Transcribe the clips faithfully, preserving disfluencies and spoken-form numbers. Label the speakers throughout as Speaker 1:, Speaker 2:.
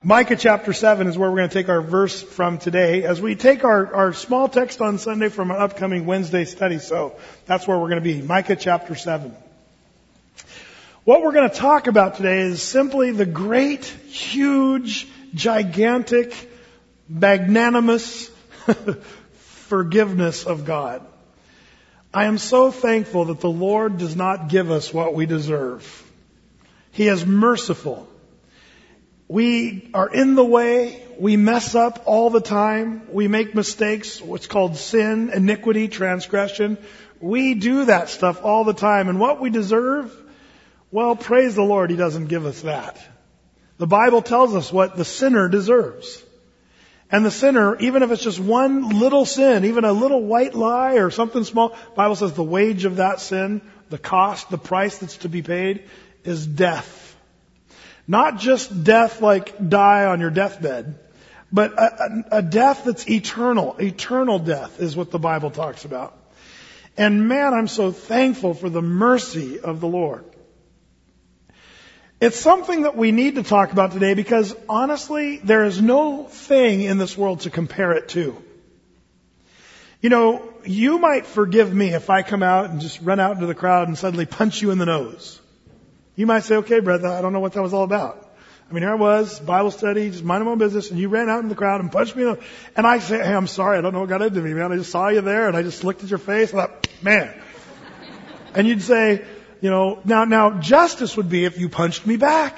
Speaker 1: Micah chapter seven is where we're going to take our verse from today as we take our, our small text on Sunday from our upcoming Wednesday study. So that's where we're going to be. Micah chapter seven. What we're going to talk about today is simply the great, huge, gigantic, magnanimous forgiveness of God. I am so thankful that the Lord does not give us what we deserve. He is merciful. We are in the way. We mess up all the time. We make mistakes. What's called sin, iniquity, transgression. We do that stuff all the time. And what we deserve, well, praise the Lord, He doesn't give us that. The Bible tells us what the sinner deserves. And the sinner, even if it's just one little sin, even a little white lie or something small, the Bible says the wage of that sin, the cost, the price that's to be paid, is death. Not just death like die on your deathbed, but a, a, a death that's eternal. Eternal death is what the Bible talks about. And man, I'm so thankful for the mercy of the Lord. It's something that we need to talk about today because honestly, there is no thing in this world to compare it to. You know, you might forgive me if I come out and just run out into the crowd and suddenly punch you in the nose. You might say, okay, brother, I don't know what that was all about. I mean, here I was, Bible study, just minding my own business, and you ran out in the crowd and punched me in the, and I say, hey, I'm sorry, I don't know what got into me, man. I just saw you there, and I just looked at your face, and I thought, man. And you'd say, you know, now, now, justice would be if you punched me back.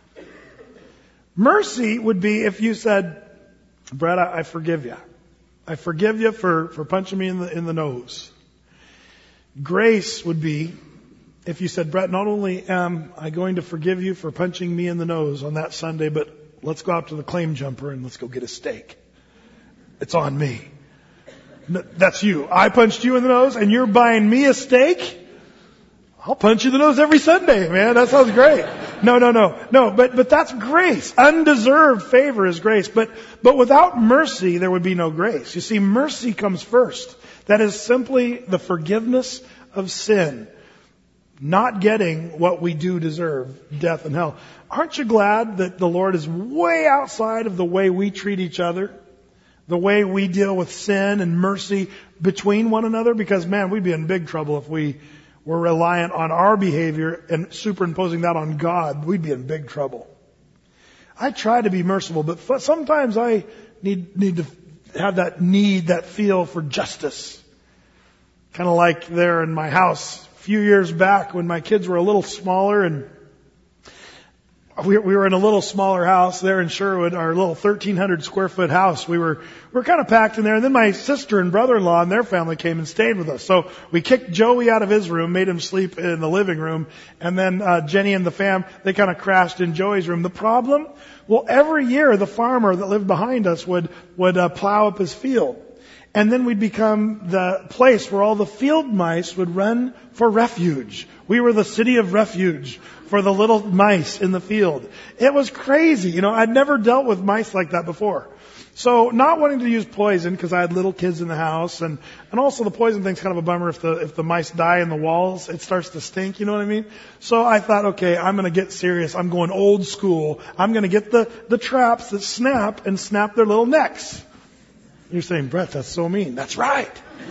Speaker 1: Mercy would be if you said, Brett, I, I forgive you. I forgive you for, for punching me in the, in the nose. Grace would be if you said, Brett, not only am I going to forgive you for punching me in the nose on that Sunday, but let's go out to the claim jumper and let's go get a steak. It's on me. No, that's you. I punched you in the nose and you're buying me a steak? I'll punch you in the nose every Sunday, man. That sounds great. No, no, no. No, but, but that's grace. Undeserved favor is grace. But, but without mercy, there would be no grace. You see, mercy comes first. That is simply the forgiveness of sin. Not getting what we do deserve, death and hell. Aren't you glad that the Lord is way outside of the way we treat each other? The way we deal with sin and mercy between one another? Because man, we'd be in big trouble if we were reliant on our behavior and superimposing that on God. We'd be in big trouble. I try to be merciful, but sometimes I need, need to have that need, that feel for justice. Kind of like there in my house. Few years back when my kids were a little smaller and we, we were in a little smaller house there in Sherwood, our little thirteen hundred square foot house. We were, we were kind of packed in there. And then my sister and brother-in-law and their family came and stayed with us. So we kicked Joey out of his room, made him sleep in the living room. And then, uh, Jenny and the fam, they kind of crashed in Joey's room. The problem? Well, every year the farmer that lived behind us would, would, uh, plow up his field. And then we'd become the place where all the field mice would run for refuge. We were the city of refuge for the little mice in the field. It was crazy. You know, I'd never dealt with mice like that before. So not wanting to use poison because I had little kids in the house. And, and also the poison thing's kind of a bummer. If the, if the mice die in the walls, it starts to stink. You know what I mean? So I thought, okay, I'm going to get serious. I'm going old school. I'm going to get the, the traps that snap and snap their little necks. You're saying, Brett, that's so mean. That's right.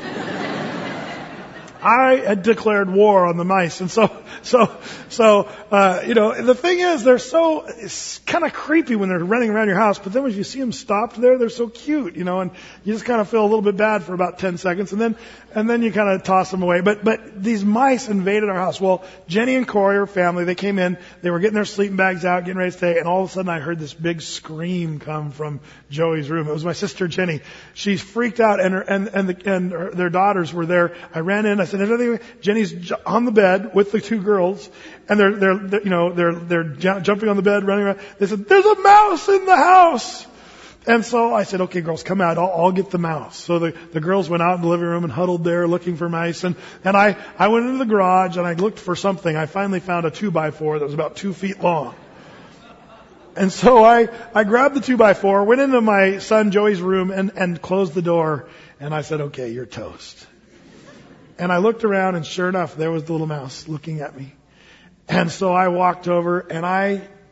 Speaker 1: I had declared war on the mice. And so, so, so, uh, you know, the thing is, they're so, it's kind of creepy when they're running around your house. But then when you see them stopped there, they're so cute, you know, and you just kind of feel a little bit bad for about ten seconds. And then, and then you kind of toss them away. But, but these mice invaded our house. Well, Jenny and Corey, her family, they came in, they were getting their sleeping bags out, getting ready to stay. And all of a sudden I heard this big scream come from Joey's room. It was my sister Jenny. She's freaked out and her, and, and the, and her, their daughters were there. I ran in, I said, everything. Jenny's on the bed with the two girls, and they're, they're, they're you know, they're, they're j- jumping on the bed, running around. They said, there's a mouse in the house. And so I said, okay, girls, come out. I'll, I'll get the mouse. So the, the girls went out in the living room and huddled there looking for mice. And, and I, I went into the garage and I looked for something. I finally found a two by four that was about two feet long. And so I, I grabbed the two by four, went into my son Joey's room and, and closed the door. And I said, okay, you're toast. And I looked around and sure enough, there was the little mouse looking at me. And so I walked over and I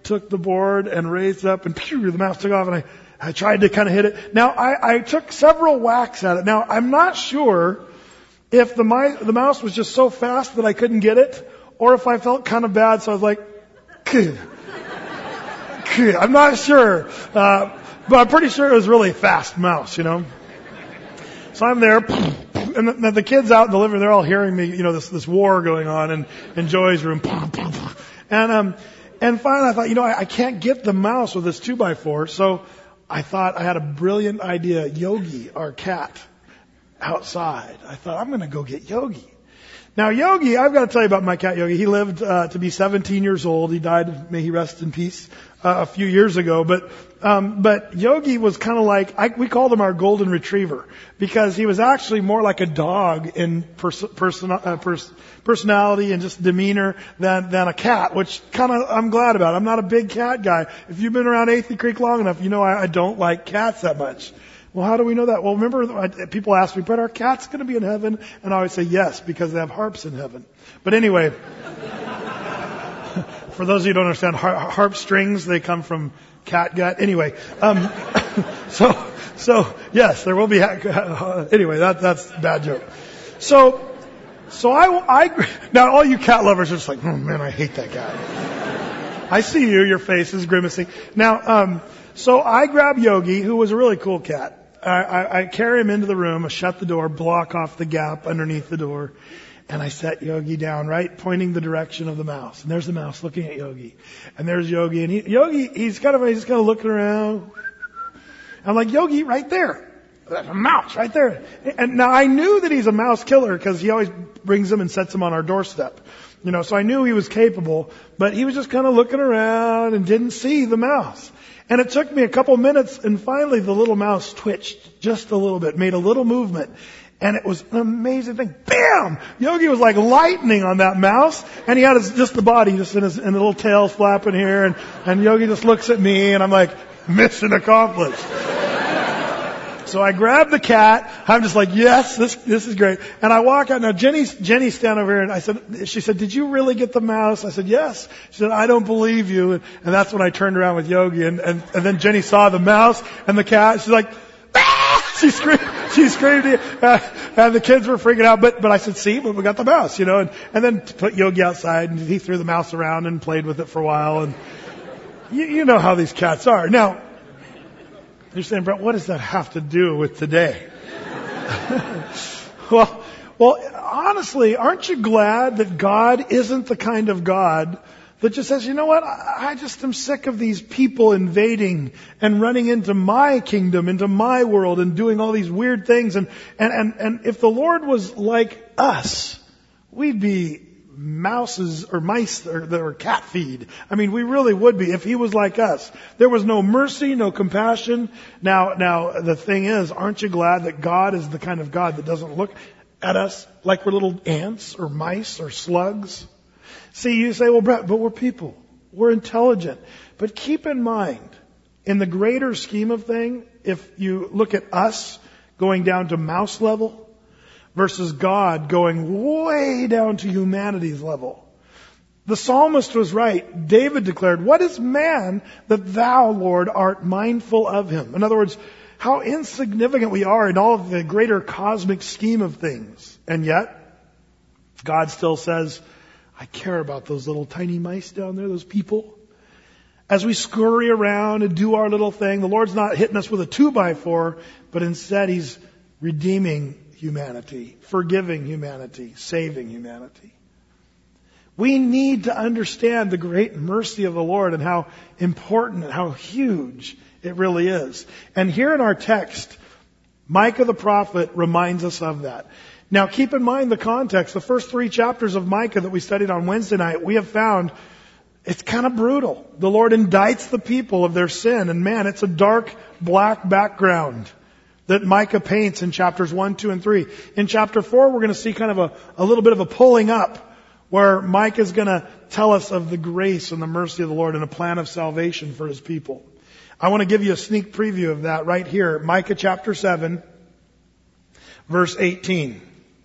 Speaker 1: took the board and raised it up, and pew, the mouse took off, and I, I tried to kind of hit it. Now, I, I took several whacks at it. Now, I'm not sure if the, my, the mouse was just so fast that I couldn't get it, or if I felt kind of bad, so I was like, Kuh. Kuh. I'm not sure. Uh, but I'm pretty sure it was really a fast mouse, you know. So I'm there, and the, the kids out in the living room, they're all hearing me, you know, this, this war going on in, in Joey's room. And, um, and finally I thought, you know, I, I can't get the mouse with this two by four, so I thought I had a brilliant idea. Yogi, our cat, outside. I thought, I'm going to go get Yogi. Now, Yogi, I've got to tell you about my cat Yogi. He lived uh, to be seventeen years old. He died, may he rest in peace, uh, a few years ago. But um, but Yogi was kind of like, I, we called him our golden retriever, because he was actually more like a dog in pers- person, uh, pers- personality and just demeanor than than a cat, which kind of I'm glad about. I'm not a big cat guy. If you've been around Athey Creek long enough, you know I, I don't like cats that much. Well, how do we know that? Well, remember, people ask me, but are cats going to be in heaven? And I always say yes, because they have harps in heaven. But anyway, for those of you who don't understand, harp strings, they come from cat gut. Anyway, um, so, so, yes, there will be, uh, anyway, that, that's a bad joke. So, so I, I, now all you cat lovers are just like, oh man, I hate that guy. I see you, your face is grimacing. Now, um, so I grab Yogi, who was a really cool cat. I, I, I carry him into the room, I shut the door, block off the gap underneath the door, and I set Yogi down, right, pointing the direction of the mouse. And there's the mouse looking at Yogi. And there's Yogi, and he, Yogi, he's kind of, he's kind of looking around. I'm like, Yogi, right there. There's a mouse right there. And now I knew that he's a mouse killer because he always brings them and sets them on our doorstep. You know, so I knew he was capable, but he was just kind of looking around and didn't see the mouse. And it took me a couple minutes, and finally the little mouse twitched just a little bit, made a little movement. And it was an amazing thing. Bam! Yogi was like lightning on that mouse, and he had his, just the body, just in his, and the little tail flapping here, and, and Yogi just looks at me, and I'm like, mission accomplished. So I grab the cat. I'm just like, yes, this this is great. And I walk out. Now Jenny's Jenny's standing over here, and I said, she said, did you really get the mouse? I said, yes. She said, I don't believe you. And, and that's when I turned around with Yogi, and, and and then Jenny saw the mouse and the cat. She's like, ah! She screamed. She screamed, uh, and the kids were freaking out. But but I said, see, but we got the mouse, you know. And and then put Yogi outside, and he threw the mouse around and played with it for a while. And you, you know how these cats are. Now, you're saying, Brett, what does that have to do with today? well, well, honestly, aren't you glad that God isn't the kind of God that just says, you know what, I, I just am sick of these people invading and running into my kingdom, into my world, and doing all these weird things. And, and, and, and if the Lord was like us, we'd be mouses or mice or, or cat feed. I mean, we really would be if he was like us. There was no mercy, no compassion. Now, now the thing is, aren't you glad that God is the kind of God that doesn't look at us like we're little ants or mice or slugs? See, you say, well, Brett, but we're people. We're intelligent. But keep in mind, in the greater scheme of things, if you look at us going down to mouse level, versus God going way down to humanity's level. The psalmist was right. David declared, what is man that thou, Lord, art mindful of him? In other words, how insignificant we are in all of the greater cosmic scheme of things. And yet, God still says, I care about those little tiny mice down there, those people. As we scurry around and do our little thing, the Lord's not hitting us with a two by four, but instead He's redeeming humanity, forgiving humanity, saving humanity. We need to understand the great mercy of the Lord and how important and how huge it really is. And here in our text, Micah the prophet reminds us of that. Now keep in mind the context. The first three chapters of Micah that we studied on Wednesday night, we have found it's kind of brutal. The Lord indicts the people of their sin, and man, it's a dark, black background that Micah paints in chapters one, two, and three. In chapter four, we're going to see kind of a, a little bit of a pulling up where Micah is going to tell us of the grace and the mercy of the Lord and a plan of salvation for His people. I want to give you a sneak preview of that right here. Micah chapter seven, verse eighteen.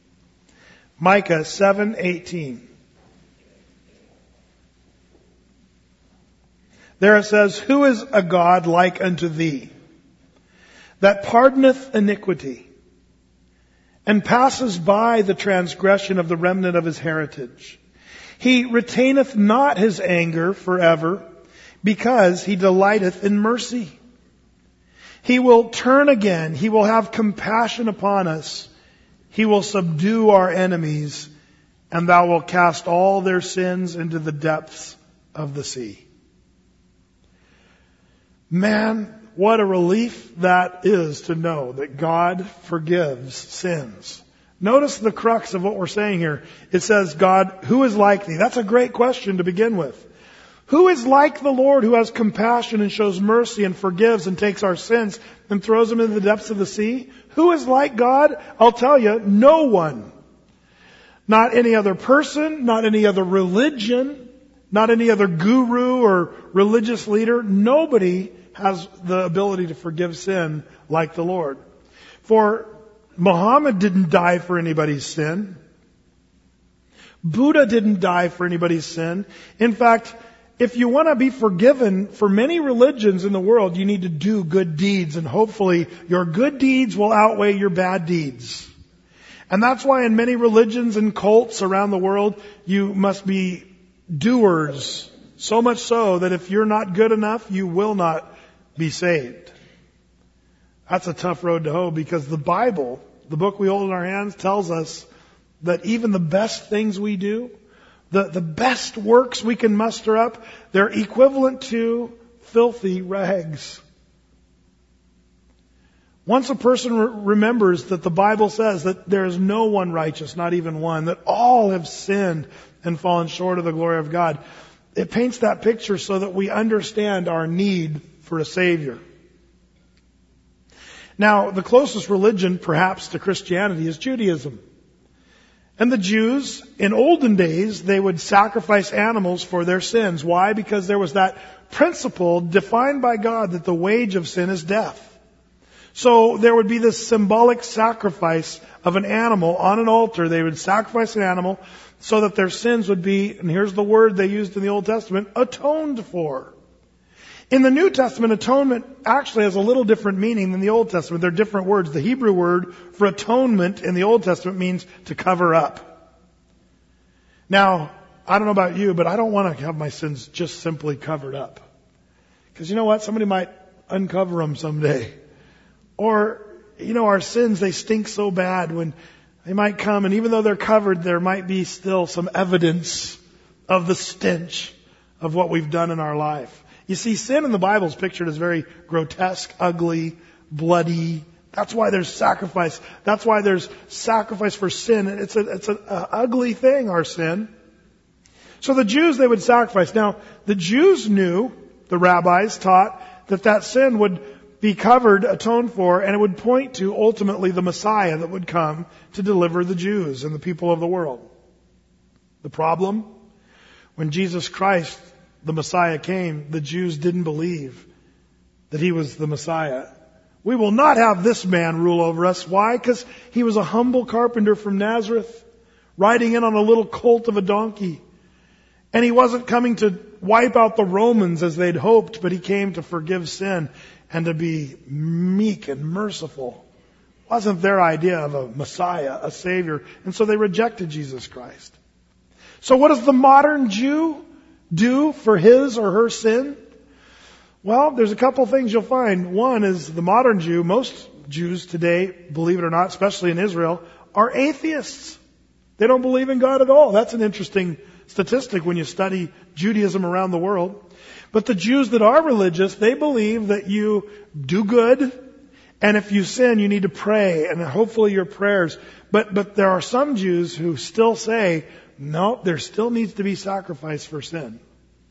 Speaker 1: Micah seven eighteen. There it says, who is a God like unto thee, that pardoneth iniquity, and passes by the transgression of the remnant of his heritage? He retaineth not his anger forever, because he delighteth in mercy. He will turn again. He will have compassion upon us. He will subdue our enemies, and thou wilt cast all their sins into the depths of the sea. Man, what a relief that is to know that God forgives sins. Notice the crux of what we're saying here. It says, God, who is like thee? That's a great question to begin with. Who is like the Lord, who has compassion and shows mercy and forgives and takes our sins and throws them into the depths of the sea? Who is like God? I'll tell you, no one. Not any other person, not any other religion, not any other guru or religious leader. Nobody has the ability to forgive sin like the Lord. For Muhammad didn't die for anybody's sin. Buddha didn't die for anybody's sin. In fact, if you want to be forgiven for many religions in the world, you need to do good deeds, and hopefully your good deeds will outweigh your bad deeds. And that's why in many religions and cults around the world, you must be doers. So much so that if you're not good enough, you will not be saved. That's a tough road to hoe, because the Bible, the book we hold in our hands, tells us that even the best things we do, the, the best works we can muster up, they're equivalent to filthy rags. Once a person re- remembers that the Bible says that there is no one righteous, not even one, that all have sinned and fallen short of the glory of God, it paints that picture so that we understand our need for a Savior. Now, the closest religion, perhaps, to Christianity is Judaism. And the Jews, in olden days, they would sacrifice animals for their sins. Why? Because there was that principle defined by God that the wage of sin is death. So there would be this symbolic sacrifice of an animal on an altar. They would sacrifice an animal so that their sins would be, and here's the word they used in the Old Testament, atoned for. In the New Testament, atonement actually has a little different meaning than the Old Testament. They're different words. The Hebrew word for atonement in the Old Testament means to cover up. Now, I don't know about you, but I don't want to have my sins just simply covered up. Because you know what? Somebody might uncover them someday. Or, you know, our sins, they stink so bad when they might come, and even though they're covered, there might be still some evidence of the stench of what we've done in our life. You see, sin in the Bible is pictured as very grotesque, ugly, bloody. That's why there's sacrifice. That's why there's sacrifice for sin. It's a, it's an ugly thing, our sin. So the Jews, they would sacrifice. Now, the Jews knew, the rabbis taught, that that sin would be covered, atoned for, and it would point to ultimately the Messiah that would come to deliver the Jews and the people of the world. The problem? When Jesus Christ, the Messiah, came, the Jews didn't believe that He was the Messiah. We will not have this man rule over us. Why? Because he was a humble carpenter from Nazareth, riding in on a little colt of a donkey. And He wasn't coming to wipe out the Romans as they'd hoped, but He came to forgive sin and to be meek and merciful. It wasn't their idea of a Messiah, a Savior. And so they rejected Jesus Christ. So what does the modern Jew do for his or her sin? Well, there's a couple things you'll find. One is the modern Jew, most Jews today, believe it or not, especially in Israel, are atheists. They don't believe in God at all. That's an interesting statistic when you study Judaism around the world. But the Jews that are religious, they believe that you do good, and if you sin, you need to pray, and hopefully your prayers. But but there are some Jews who still say, no, there still needs to be sacrifice for sin.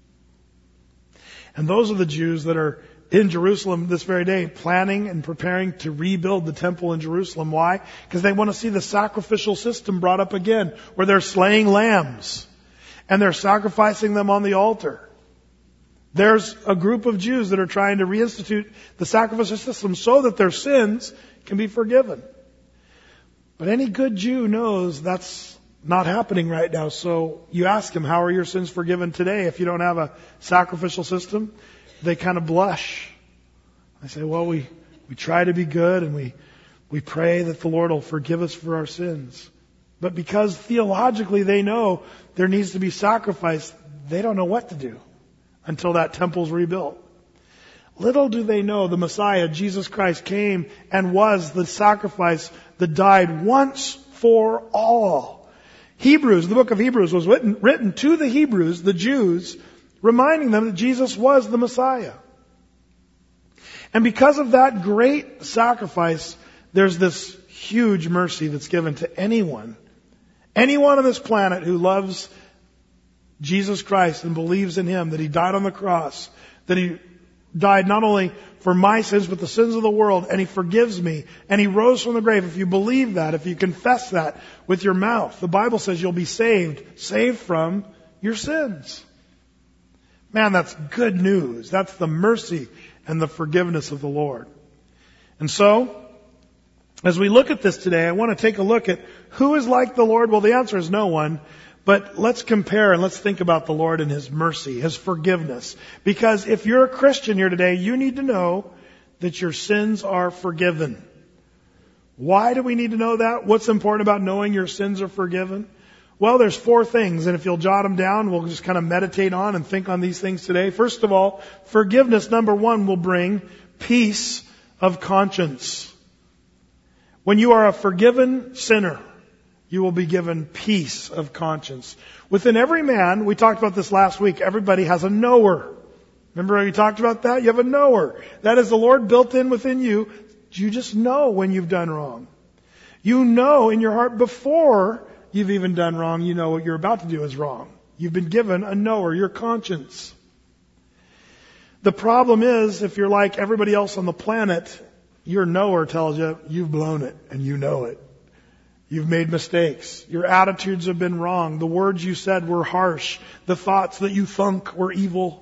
Speaker 1: And those are the Jews that are in Jerusalem this very day, planning and preparing to rebuild the temple in Jerusalem. Why? Because they want to see the sacrificial system brought up again, where they're slaying lambs, and they're sacrificing them on the altar. There's a group of Jews that are trying to reinstitute the sacrificial system so that their sins can be forgiven. But any good Jew knows that's not happening right now. So you ask him, how are your sins forgiven today if you don't have a sacrificial system? they kind of blush. I say, well, we, we try to be good and we, we pray that the Lord will forgive us for our sins. But because theologically they know there needs to be sacrifice, they don't know what to do until that temple's rebuilt. Little do they know the Messiah, Jesus Christ, came and was the sacrifice that died once for all. Hebrews, the book of Hebrews was written, written to the Hebrews, the Jews, reminding them that Jesus was the Messiah. And because of that great sacrifice, there's this huge mercy that's given to anyone, anyone on this planet who loves Jesus Christ and believes in Him, that He died on the cross, that He died not only for my sins, but the sins of the world, and He forgives me, and He rose from the grave. If you believe that, if you confess that with your mouth, the Bible says you'll be saved, saved from your sins. Man, that's good news. That's the mercy and the forgiveness of the Lord. And so, as we look at this today, I want to take a look at who is like the Lord. Well, the answer is no one. But let's compare and let's think about the Lord and His mercy, His forgiveness. Because if you're a Christian here today, you need to know that your sins are forgiven. Why do we need to know that? What's important about knowing your sins are forgiven? Well, there's four things, and if you'll jot them down, we'll just kind of meditate on and think on these things today. First of all, forgiveness, number one, will bring peace of conscience. When you are a forgiven sinner, you will be given peace of conscience. Within every man, we talked about this last week, everybody has a knower. Remember how we talked about that? You have a knower. That is the Lord built in within you. You just know when you've done wrong. You know in your heart before you've even done wrong, you know what you're about to do is wrong. You've been given a knower, your conscience. The problem is, if you're like everybody else on the planet, your knower tells you you've blown it and you know it. You've made mistakes. Your attitudes have been wrong. The words you said were harsh. The thoughts that you thunk were evil.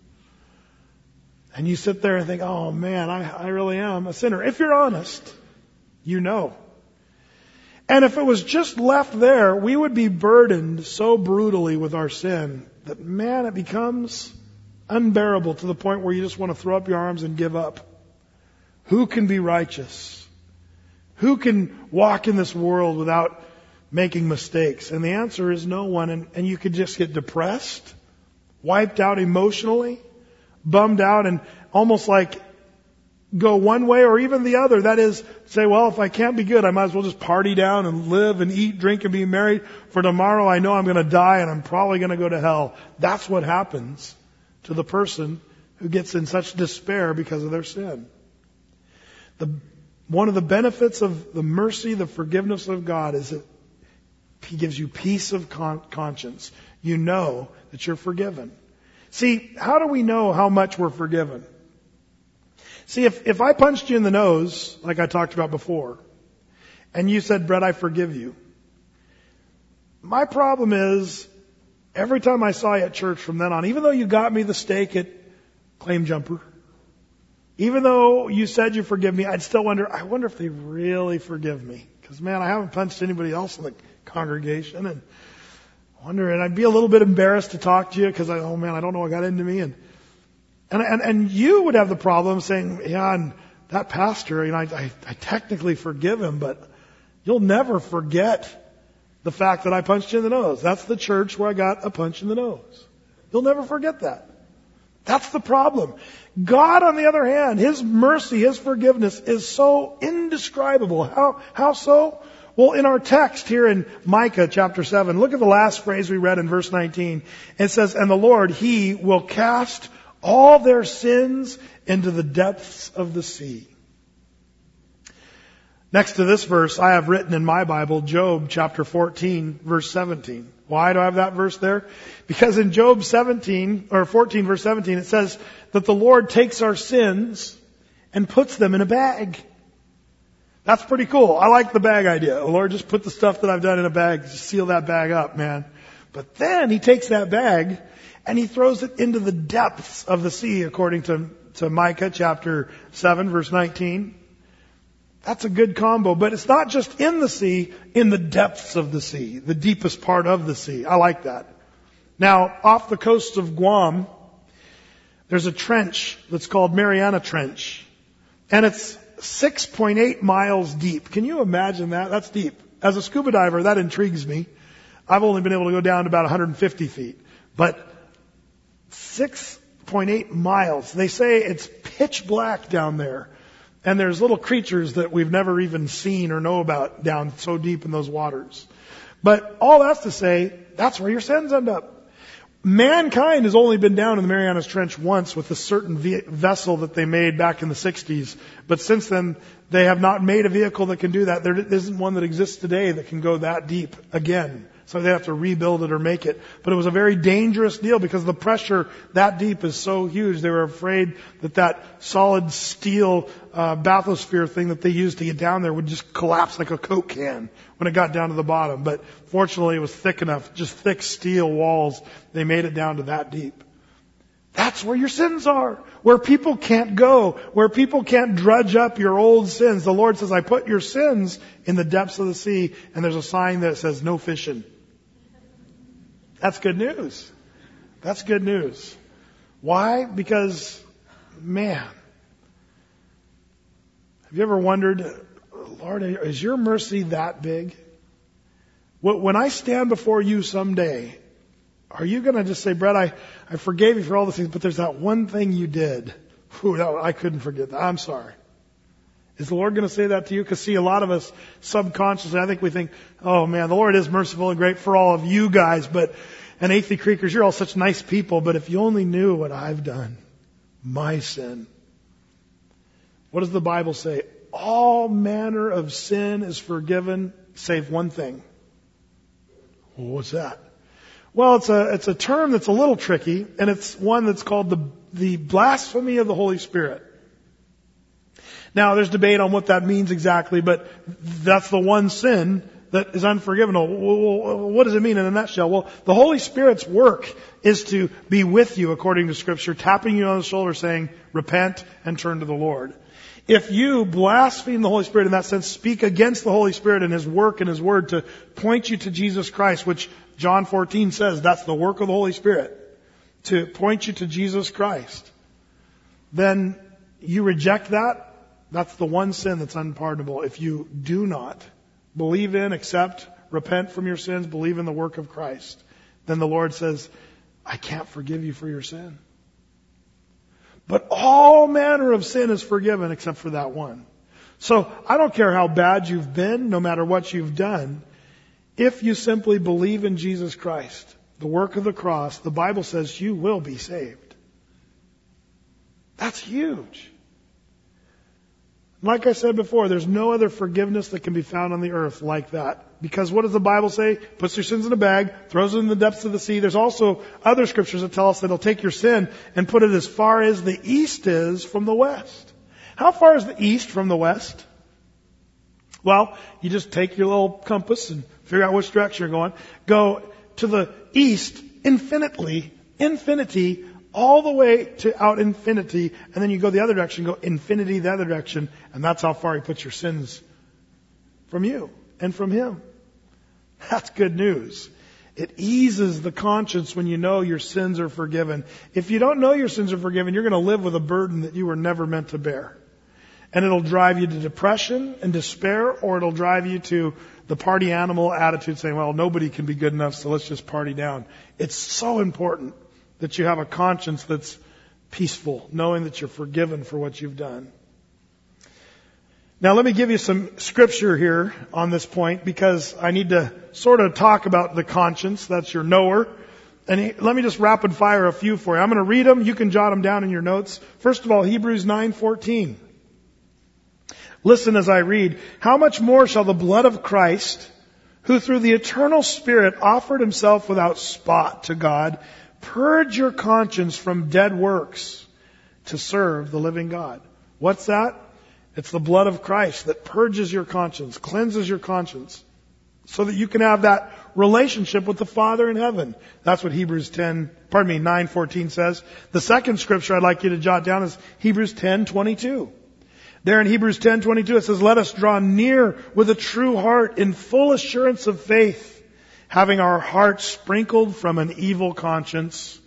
Speaker 1: And you sit there and think, oh man, I, I really am a sinner. If you're honest, you know. And if it was just left there, we would be burdened so brutally with our sin that, man, it becomes unbearable to the point where you just want to throw up your arms and give up. Who can be righteous? Who can walk in this world without making mistakes? And the answer is no one. And, and you could just get depressed, wiped out emotionally, bummed out, and almost like go one way or even the other. That is, say, well, if I can't be good, I might as well just party down and live and eat, drink, and be merry. For tomorrow I know I'm going to die and I'm probably going to go to hell. That's what happens to the person who gets in such despair because of their sin. The One of the benefits of the mercy, the forgiveness of God is that He gives you peace of con- conscience. You know that you're forgiven. See, how do we know how much we're forgiven? See, if, if I punched you in the nose, like I talked about before, and you said, Brett, I forgive you. My problem is, every time I saw you at church from then on, even though you got me the steak at Claim Jumper, even though you said you forgive me, I'd still wonder, I wonder if they really forgive me. Because, man, I haven't punched anybody else in the congregation. And I wonder, and I'd be a little bit embarrassed to talk to you because, I, oh, man, I don't know what got into me. And and and, and you would have the problem saying, yeah, and that pastor, you know, I, I, I technically forgive him, but you'll never forget the fact that I punched you in the nose. That's the church where I got a punch in the nose. You'll never forget that. That's the problem. God, on the other hand, His mercy, His forgiveness is so indescribable. How, how so? Well, in our text here in Micah chapter seven, look at the last phrase we read in verse nineteen. It says, and the Lord, He will cast all their sins into the depths of the sea. Next to this verse, I have written in my Bible, Job chapter fourteen, verse seventeen. Why do I have that verse there? Because in Job seventeen, or fourteen verse seventeen, it says that the Lord takes our sins and puts them in a bag. That's pretty cool. I like the bag idea. The Lord, just put the stuff that I've done in a bag, just seal that bag up, man. But then He takes that bag and He throws it into the depths of the sea, according to, to Micah chapter seven, verse nineteen. That's a good combo, but it's not just in the sea, in the depths of the sea, the deepest part of the sea. I like that. Now, off the coast of Guam, There's a trench that's called Mariana Trench. And it's six point eight miles deep. Can you imagine that? That's deep. As a scuba diver, that intrigues me. I've only been able to go down to about one hundred fifty feet. But six point eight miles. They say it's pitch black down there. And there's little creatures that we've never even seen or know about down so deep in those waters. But all that's to say, that's where your sins end up. Mankind has only been down in the Marianas Trench once with a certain ve- vessel that they made back in the sixties. But since then, they have not made a vehicle that can do that. There isn't one that exists today that can go that deep again. So they have to rebuild it or make it. But it was a very dangerous deal because the pressure that deep is so huge. They were afraid that that solid steel uh, bathysphere thing that they used to get down there would just collapse like a Coke can when it got down to the bottom. But fortunately it was thick enough, just thick steel walls. They made it down to that deep. That's where your sins are. Where people can't go. Where people can't drudge up your old sins. The Lord says, I put your sins in the depths of the sea, and there's a sign that says no fishing. That's good news. That's good news. Why? Because, man, have you ever wondered, Lord, is your mercy that big? When I stand before you someday, are you going to just say, Brett, I, I forgave you for all the things, but there's that one thing you did. Whew, no, I couldn't forget that. I'm sorry. Is the Lord going to say that to you? Because see, a lot of us subconsciously, I think we think, oh man, the Lord is merciful and great for all of you guys, but, and Athey Creekers, you're all such nice people, but if you only knew what I've done, my sin. What does the Bible say? All manner of sin is forgiven, save one thing. Well, what's that? Well, it's a, it's a term that's a little tricky, and it's one that's called the, the blasphemy of the Holy Spirit. Now, there's debate on what that means exactly, but that's the one sin that is unforgivable. What does it mean in a nutshell? Well, the Holy Spirit's work is to be with you, according to Scripture, tapping you on the shoulder saying, repent and turn to the Lord. If you blaspheme the Holy Spirit in that sense, speak against the Holy Spirit and His work and His word to point you to Jesus Christ, which John fourteen says that's the work of the Holy Spirit, to point you to Jesus Christ, then you reject that. That's the one sin that's unpardonable. If you do not believe in, accept, repent from your sins, believe in the work of Christ, then the Lord says, I can't forgive you for your sin. But all manner of sin is forgiven except for that one. So I don't care how bad you've been, no matter what you've done. If you simply believe in Jesus Christ, the work of the cross, the Bible says you will be saved. That's huge. Like I said before, there's no other forgiveness that can be found on the earth like that. Because what does the Bible say? Puts your sins in a bag, throws it in the depths of the sea. There's also other scriptures that tell us that He'll take your sin and put it as far as the east is from the west. How far is the east from the west? Well, you just take your little compass and figure out which direction you're going. Go to the east infinitely, infinity, all the way to out infinity, and then you go the other direction, go infinity the other direction, and that's how far He puts your sins from you and from Him. That's good news. It eases the conscience when you know your sins are forgiven. If you don't know your sins are forgiven, you're going to live with a burden that you were never meant to bear. And it'll drive you to depression and despair, or it'll drive you to the party animal attitude saying, well, nobody can be good enough, so let's just party down. It's so important that you have a conscience that's peaceful, knowing that you're forgiven for what you've done. Now let me give you some scripture here on this point, because I need to sort of talk about the conscience. That's your knower. And he, let me just rapid fire a few for you. I'm going to read them. You can jot them down in your notes. First of all, Hebrews nine fourteen. Listen as I read. How much more shall the blood of Christ, who through the eternal Spirit offered Himself without spot to God, purge your conscience from dead works to serve the living God? What's that? It's the blood of Christ that purges your conscience, cleanses your conscience, so that you can have that relationship with the Father in heaven. That's what Hebrews ten, pardon me, nine fourteen says. The second scripture I'd like you to jot down is Hebrews ten twenty-two. There in Hebrews ten twenty-two it says, let us draw near with a true heart in full assurance of faith, having our hearts sprinkled from an evil conscience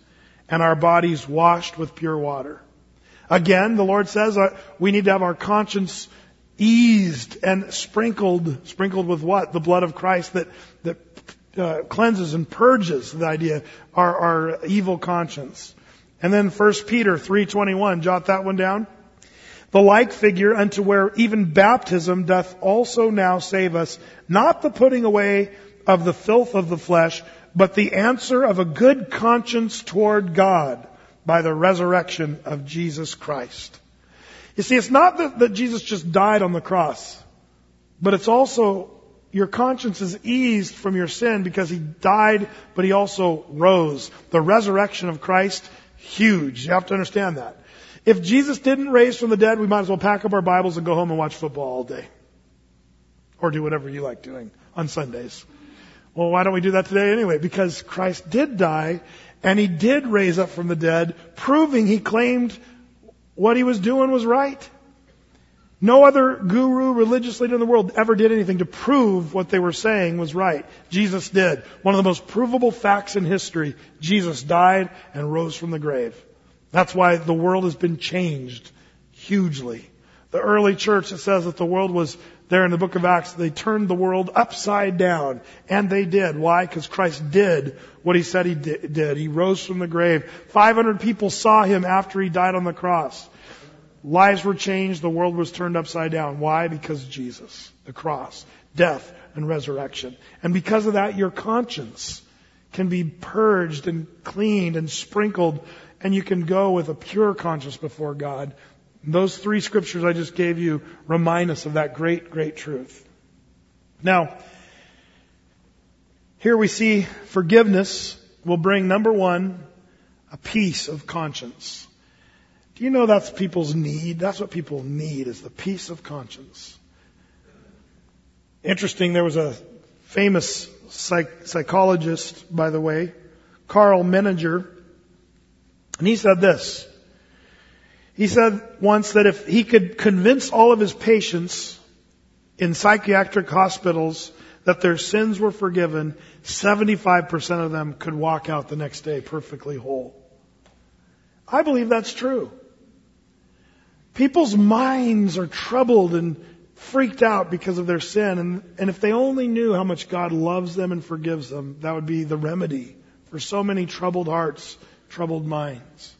Speaker 1: and our bodies washed with pure water. Again, the Lord says uh, we need to have our conscience eased and sprinkled. Sprinkled with what? The blood of Christ that, that uh, cleanses and purges, the idea, our, our evil conscience. And then First Peter three twenty-one, jot that one down. The like figure unto where even baptism doth also now save us, not the putting away of the filth of the flesh, but the answer of a good conscience toward God by the resurrection of Jesus Christ. You see, it's not that, that Jesus just died on the cross, but it's also your conscience is eased from your sin because He died, but He also rose. The resurrection of Christ, huge. You have to understand that. If Jesus didn't raise from the dead, we might as well pack up our Bibles and go home and watch football all day. Or do whatever you like doing on Sundays. Well, why don't we do that today anyway? Because Christ did die, and He did raise up from the dead, proving He claimed what He was doing was right. No other guru, religious leader in the world ever did anything to prove what they were saying was right. Jesus did. One of the most provable facts in history. Jesus died and rose from the grave. That's why the world has been changed hugely. The early church, it says that the world was there in the book of Acts. They turned the world upside down. And they did. Why? Because Christ did what He said He did. He rose from the grave. five hundred people saw Him after He died on the cross. Lives were changed. The world was turned upside down. Why? Because of Jesus, the cross, death, and resurrection. And because of that, your conscience can be purged and cleaned and sprinkled, and you can go with a pure conscience before God. Those three scriptures I just gave you remind us of that great, great truth. Now, here we see forgiveness will bring, number one, a peace of conscience. Do you know that's people's need? That's what people need, is the peace of conscience. Interesting, there was a famous psych- psychologist, by the way, Carl Menninger, and he said this. He said once that if he could convince all of his patients in psychiatric hospitals that their sins were forgiven, seventy-five percent of them could walk out the next day perfectly whole. I believe that's true. People's minds are troubled and freaked out because of their sin. And, and if they only knew how much God loves them and forgives them, that would be the remedy for so many troubled hearts, troubled minds.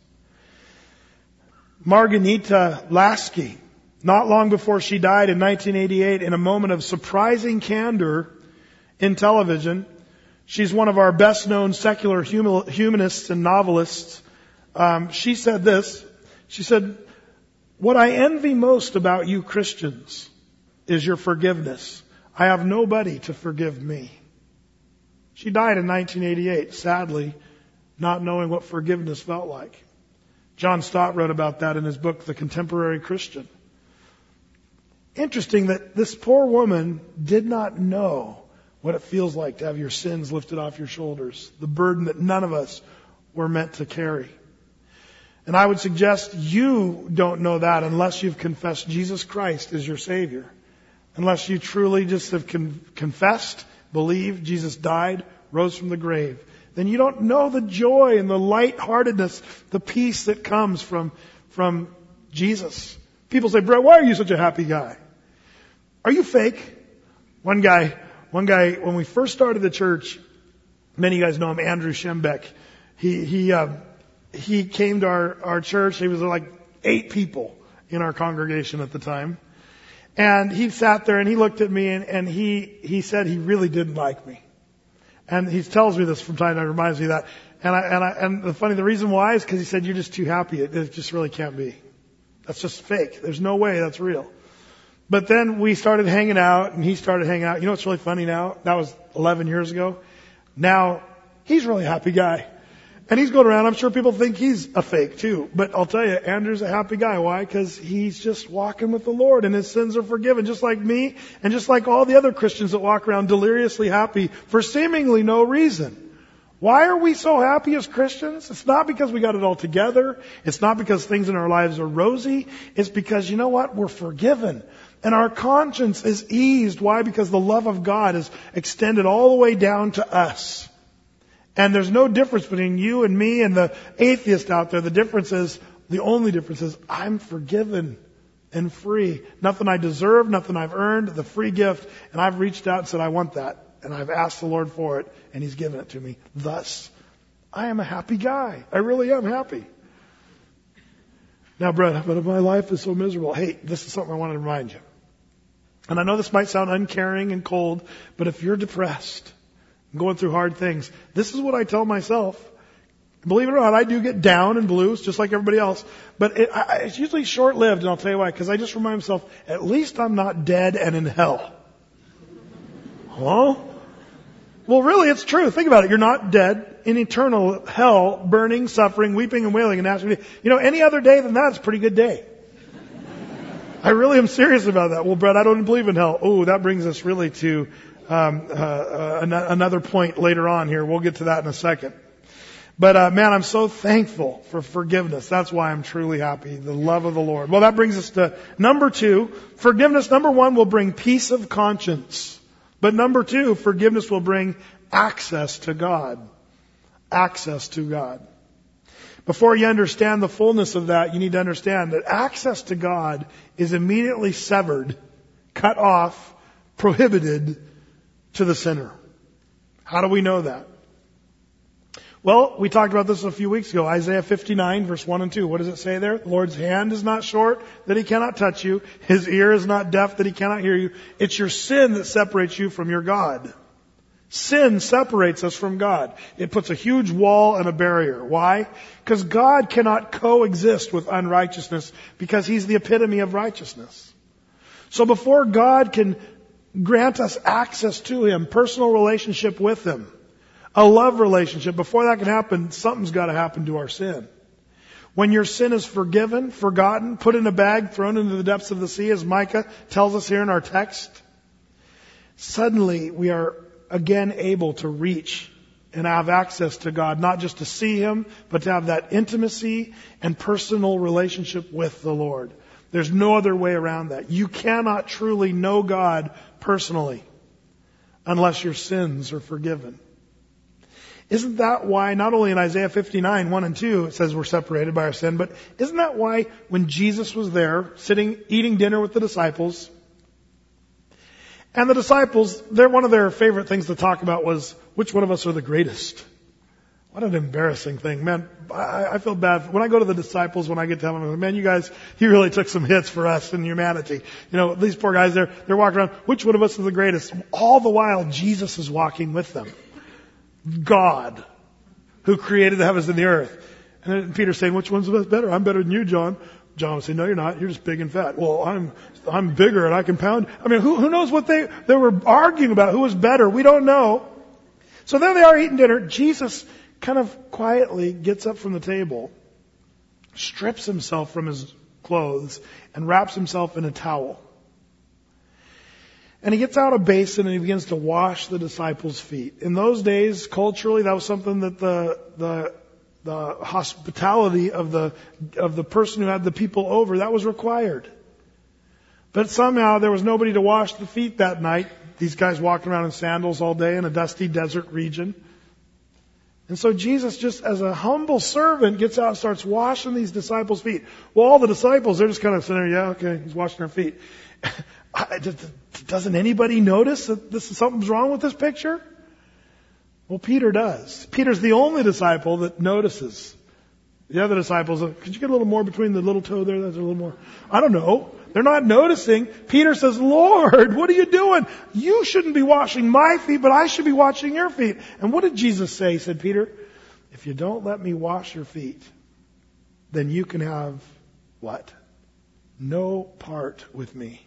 Speaker 1: Margarita Lasky, not long before she died in nineteen eighty-eight, in a moment of surprising candor in television, she's one of our best known secular humanists and novelists. Um, she said this. She said, "What I envy most about you Christians is your forgiveness. I have nobody to forgive me." She died in nineteen eighty-eight, sadly, not knowing what forgiveness felt like. John Stott wrote about that in his book, The Contemporary Christian. Interesting that this poor woman did not know what it feels like to have your sins lifted off your shoulders, the burden that none of us were meant to carry. And I would suggest you don't know that unless you've confessed Jesus Christ as your Savior. Unless you truly just have con- confessed, believed Jesus died, rose from the grave. Then you don't know the joy and the lightheartedness, the peace that comes from, from Jesus. People say, "Brett, why are you such a happy guy? Are you fake?" One guy, one guy, when we first started the church, many of you guys know him, Andrew Schembeck. He, he, uh, he came to our, our church. He was like eight people in our congregation at the time. And he sat there and he looked at me and, and he, he said he really didn't like me. And he tells me this from time to time, reminds me of that. And I, and I, and the funny, the reason why is because he said, "You're just too happy. It, it just really can't be. That's just fake. There's no way that's real." But then we started hanging out and he started hanging out. You know what's really funny now? That was eleven years ago. Now he's a really happy guy. And he's going around. I'm sure people think he's a fake too. But I'll tell you, Andrew's a happy guy. Why? Because he's just walking with the Lord and his sins are forgiven, just like me and just like all the other Christians that walk around deliriously happy for seemingly no reason. Why are we so happy as Christians? It's not because we got it all together. It's not because things in our lives are rosy. It's because, you know what? We're forgiven. And our conscience is eased. Why? Because the love of God is extended all the way down to us. And there's no difference between you and me and the atheist out there. The difference is, the only difference is, I'm forgiven and free. Nothing I deserve, nothing I've earned, the free gift. And I've reached out and said, I want that. And I've asked the Lord for it, and He's given it to me. Thus, I am a happy guy. I really am happy. Now, Brett, but my life is so miserable. Hey, this is something I want to remind you. And I know this might sound uncaring and cold, but if you're depressed, going through hard things, this is what I tell myself. Believe it or not, I do get down and blues, just like everybody else. But it, I, it's usually short-lived, and I'll tell you why. Because I just remind myself, at least I'm not dead and in hell. Huh? Well, really, it's true. Think about it. You're not dead in eternal hell, burning, suffering, weeping and wailing and gnashing of teeth. You know, any other day than that's a pretty good day. I really am serious about that. Well, Brett, I don't believe in hell. Oh, that brings us really to um, uh, uh, an- another point later on here. We'll get to that in a second. But uh, man, I'm so thankful for forgiveness. That's why I'm truly happy. The love of the Lord. Well, that brings us to number two. Forgiveness, number one, will bring peace of conscience. But number two, forgiveness will bring access to God. Access to God. Before you understand the fullness of that, you need to understand that access to God is immediately severed, cut off, prohibited to the sinner. How do we know that? Well, we talked about this a few weeks ago. Isaiah fifty-nine, verse one and two. What does it say there? The Lord's hand is not short that He cannot touch you. His ear is not deaf that He cannot hear you. It's your sin that separates you from your God. Sin separates us from God. It puts a huge wall and a barrier. Why? Because God cannot coexist with unrighteousness because He's the epitome of righteousness. So before God can grant us access to Him, personal relationship with Him, a love relationship, before that can happen, something's got to happen to our sin. When your sin is forgiven, forgotten, put in a bag, thrown into the depths of the sea, as Micah tells us here in our text, suddenly we are again able to reach and have access to God, not just to see Him, but to have that intimacy and personal relationship with the Lord. There's no other way around that. You cannot truly know God personally unless your sins are forgiven. Isn't that why, not only in Isaiah fifty-nine, one and two, it says we're separated by our sin, but isn't that why when Jesus was there, sitting, eating dinner with the disciples, and the disciples, they're, one of their favorite things to talk about was, which one of us are the greatest? What an embarrassing thing. Man, I, I feel bad. When I go to the disciples, when I get to them, I'm like, man, you guys, you really took some hits for us in humanity. You know, these poor guys, they're, they're walking around, which one of us is the greatest? All the while, Jesus is walking with them. God, who created the heavens and the earth. And then Peter's saying, which one's better? I'm better than you, John. John would say, no, you're not. You're just big and fat. Well, I'm, I'm bigger and I can pound. I mean, who, who knows what they, they were arguing about? Who was better? We don't know. So there they are eating dinner. Jesus kind of quietly gets up from the table, strips himself from his clothes, and wraps himself in a towel. And he gets out a basin and he begins to wash the disciples' feet. In those days, culturally, that was something that the, the, the hospitality of the, of the person who had the people over, that was required. But somehow there was nobody to wash the feet that night. These guys walking around in sandals all day in a dusty desert region. And so Jesus, just as a humble servant, gets out and starts washing these disciples' feet. Well, all the disciples, they're just kind of sitting there, yeah, okay, he's washing their feet. Doesn't anybody notice that this something's wrong with this picture? Well, Peter does. Peter's the only disciple that notices. The other disciples, could you get a little more between the little toe there? That's a little more. I don't know. They're not noticing. Peter says, Lord, what are you doing? You shouldn't be washing my feet, but I should be washing your feet. And what did Jesus say? He said, Peter, if you don't let me wash your feet, then you can have what? No part with me.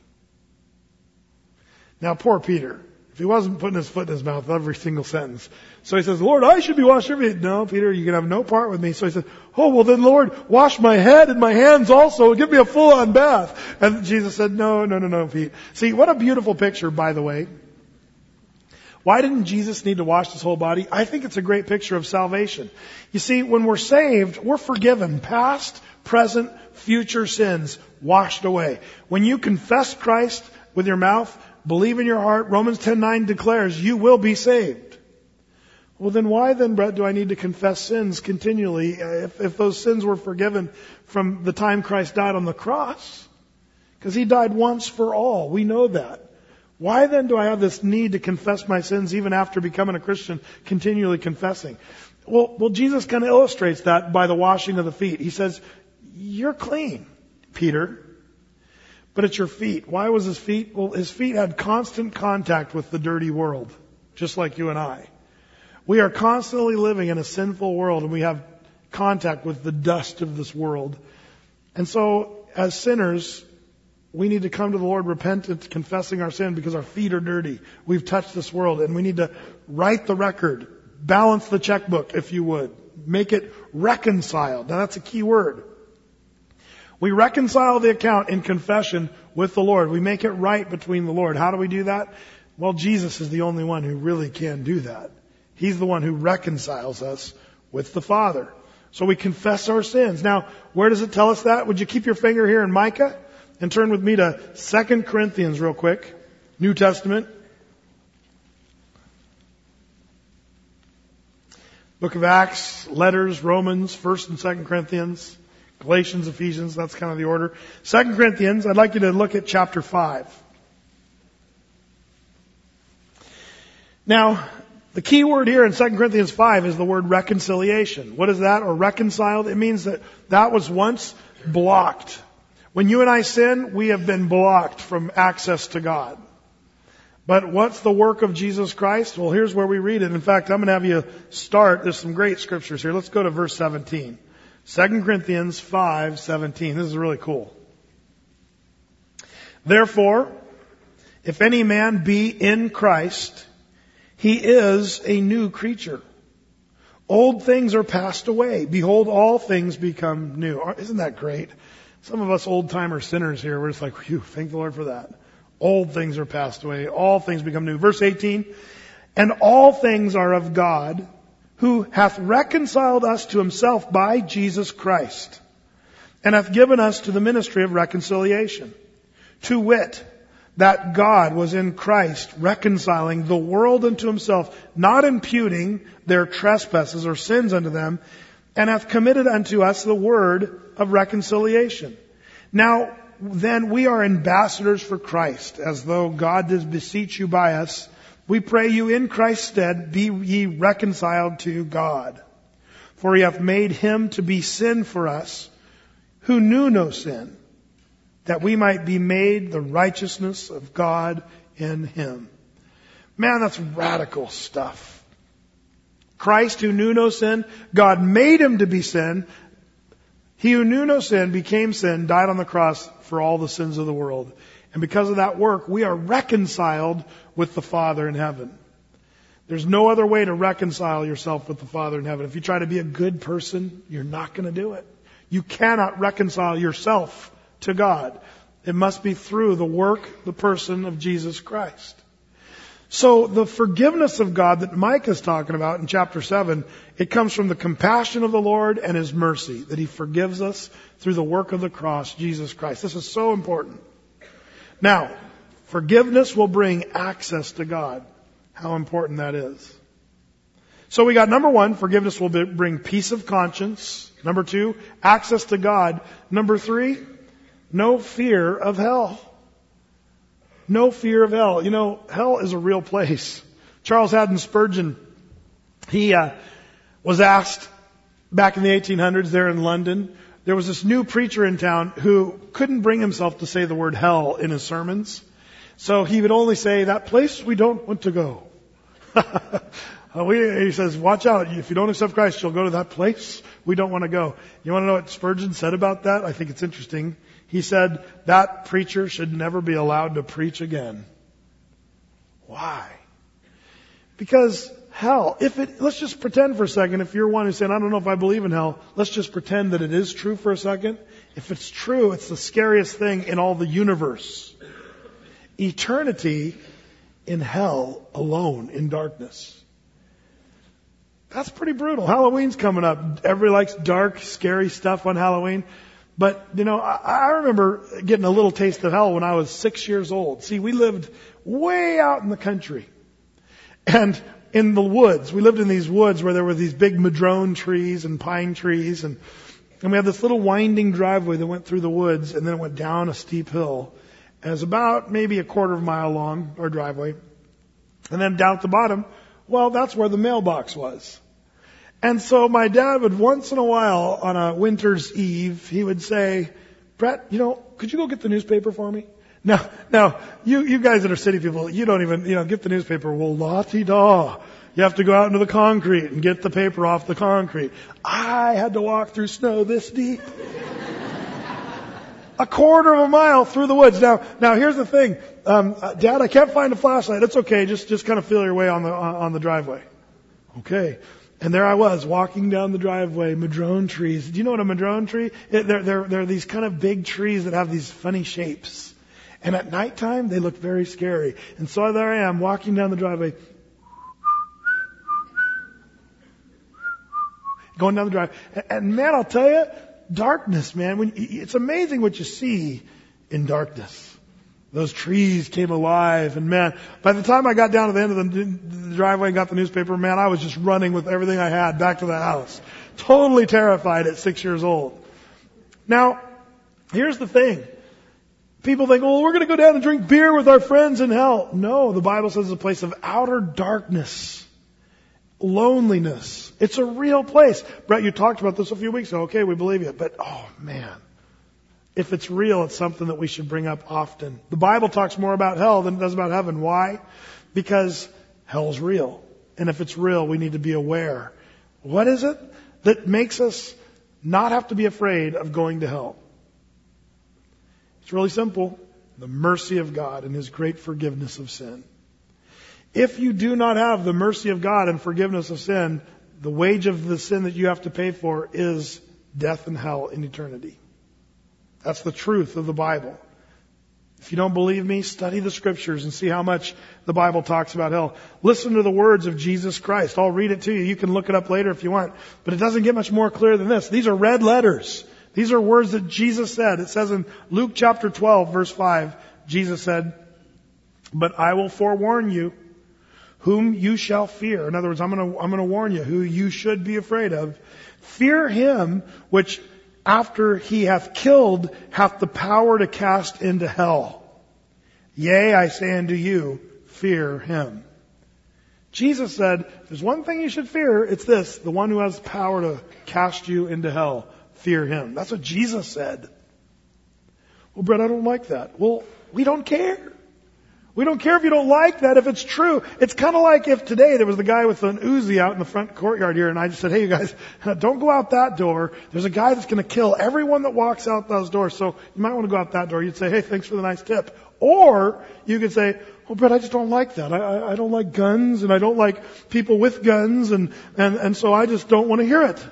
Speaker 1: Now, poor Peter, if he wasn't putting his foot in his mouth every single sentence. So he says, Lord, I should be washing your feet. No, Peter, you can have no part with me. So he says, oh, well then, Lord, wash my head and my hands also. Give me a full-on bath. And Jesus said, no, no, no, no, Pete. See, what a beautiful picture, by the way. Why didn't Jesus need to wash his whole body? I think it's a great picture of salvation. You see, when we're saved, we're forgiven. Past, present, future sins washed away. When you confess Christ with your mouth, believe in your heart, Romans ten nine declares you will be saved. Well, then why then, Brett, do I need to confess sins continually if, if those sins were forgiven from the time Christ died on the cross? Because He died once for all. We know that. Why then do I have this need to confess my sins even after becoming a Christian, continually confessing? Well, well, Jesus kind of illustrates that by the washing of the feet. He says, you're clean, Peter, but it's your feet. Why was His feet? Well, His feet had constant contact with the dirty world, just like you and I. We are constantly living in a sinful world, and we have contact with the dust of this world. And so, as sinners, we need to come to the Lord repentant, confessing our sin because our feet are dirty. We've touched this world, and we need to right the record, balance the checkbook, if you would. Make it reconciled. Now, that's a key word. We reconcile the account in confession with the Lord. We make it right between the Lord. How do we do that? Well, Jesus is the only one who really can do that. He's the one who reconciles us with the Father. So we confess our sins. Now, where does it tell us that? Would you keep your finger here in Micah and turn with me to Second Corinthians real quick. New Testament. Book of Acts, letters, Romans, First and Second Corinthians, Galatians, Ephesians. That's kind of the order. Second Corinthians, I'd like you to look at chapter five. Now, the key word here in Second Corinthians five is the word reconciliation. What is that? Or reconciled? It means that that was once blocked. When you and I sin, we have been blocked from access to God. But what's the work of Jesus Christ? Well, here's where we read it. In fact, I'm going to have you start. There's some great scriptures here. Let's go to verse seventeen. Second Corinthians five seventeen. This is really cool. Therefore, if any man be in Christ, he is a new creature. Old things are passed away. Behold, all things become new. Isn't that great? Some of us old-timer sinners here, we're just like, phew, thank the Lord for that. Old things are passed away. All things become new. Verse eighteen, and all things are of God, who hath reconciled us to Himself by Jesus Christ, and hath given us to the ministry of reconciliation. To wit, that God was in Christ reconciling the world unto Himself, not imputing their trespasses or sins unto them, and hath committed unto us the word of reconciliation. Now then we are ambassadors for Christ, as though God does beseech you by us. We pray you in Christ's stead, be ye reconciled to God. For He hath made Him to be sin for us, who knew no sin, that we might be made the righteousness of God in Him. Man, that's radical stuff. Christ, who knew no sin, God made Him to be sin. He who knew no sin became sin, died on the cross for all the sins of the world. And because of that work, we are reconciled with the Father in heaven. There's no other way to reconcile yourself with the Father in heaven. If you try to be a good person, you're not going to do it. You cannot reconcile yourself to God. It must be through the work, the person of Jesus Christ. So the forgiveness of God that Micah is talking about in chapter seven, it comes from the compassion of the Lord and His mercy, that He forgives us through the work of the cross, Jesus Christ. This is so important. Now, forgiveness will bring access to God. How important that is. So we got number one, forgiveness will bring peace of conscience. Number two, access to God. Number three, no fear of hell. No fear of hell. You know, hell is a real place. Charles Haddon Spurgeon, he uh, was asked back in the eighteen hundreds there in London, there was this new preacher in town who couldn't bring himself to say the word hell in his sermons. So he would only say, that place we don't want to go. He says, watch out. If you don't accept Christ, you'll go to that place we don't want to go. You want to know what Spurgeon said about that? I think it's interesting. He said, that preacher should never be allowed to preach again. Why? Because hell, if it, let's just pretend for a second, if you're one who's saying, I don't know if I believe in hell, let's just pretend that it is true for a second. If it's true, it's the scariest thing in all the universe. Eternity in hell alone, in darkness. That's pretty brutal. Halloween's coming up. Everybody likes dark, scary stuff on Halloween. But, you know, I, I remember getting a little taste of hell when I was six years old. See, we lived way out in the country. And in the woods. We lived in these woods where there were these big madrone trees and pine trees, and, and we had this little winding driveway that went through the woods, and then it went down a steep hill. And it was about maybe a quarter of a mile long, our driveway. And then down at the bottom, well, that's where the mailbox was. And so my dad would once in a while on a winter's eve, he would say, Brett, you know, could you go get the newspaper for me? Now, now, you, you guys that are city people, you don't even, you know, get the newspaper. Well, la-ti-da. You have to go out into the concrete and get the paper off the concrete. I had to walk through snow this deep. A quarter of a mile through the woods. Now, now here's the thing. Um, uh, Dad, I can't find a flashlight. It's okay. Just, just kind of feel your way on the, on, on the driveway. Okay. And there I was walking down the driveway, madrone trees. Do you know what a madrone tree? It, they're, they're, they're these kind of big trees that have these funny shapes. And at nighttime, they look very scary. And so there I am walking down the driveway, going down the drive. And, and man, I'll tell you, darkness, man. When, it's amazing what you see in darkness. Those trees came alive, and man, by the time I got down to the end of the, the driveway and got the newspaper, man, I was just running with everything I had back to the house. Totally terrified at six years old. Now, here's the thing. People think, well, we're going to go down and drink beer with our friends in hell. No, the Bible says it's a place of outer darkness, loneliness. It's a real place. Brett, you talked about this a few weeks ago. Okay, we believe you. But, oh, man. If it's real, it's something that we should bring up often. The Bible talks more about hell than it does about heaven. Why? Because hell's real. And if it's real, we need to be aware. What is it that makes us not have to be afraid of going to hell? It's really simple. The mercy of God and His great forgiveness of sin. If you do not have the mercy of God and forgiveness of sin, the wage of the sin that you have to pay for is death and hell in eternity. That's the truth of the Bible. If you don't believe me, study the Scriptures and see how much the Bible talks about hell. Listen to the words of Jesus Christ. I'll read it to you. You can look it up later if you want. But it doesn't get much more clear than this. These are red letters. These are words that Jesus said. It says in Luke chapter twelve, verse five, Jesus said, "But I will forewarn you whom you shall fear." In other words, I'm going to, I'm going to warn you who you should be afraid of. "Fear him which after he hath killed, hath the power to cast into hell. Yea, I say unto you, fear him." Jesus said, if there's one thing you should fear, it's this, the one who has the power to cast you into hell. Fear him. That's what Jesus said. Well, Brett, I don't like that. Well, we don't care. We don't care if you don't like that, if it's true. It's kind of like if today there was the guy with an Uzi out in the front courtyard here, and I just said, hey, you guys, don't go out that door. There's a guy that's going to kill everyone that walks out those doors, so you might want to go out that door. You'd say, hey, thanks for the nice tip. Or you could say, oh, Brett, I just don't like that. I, I, I don't like guns, and I don't like people with guns, and, and, and so I just don't want to hear it.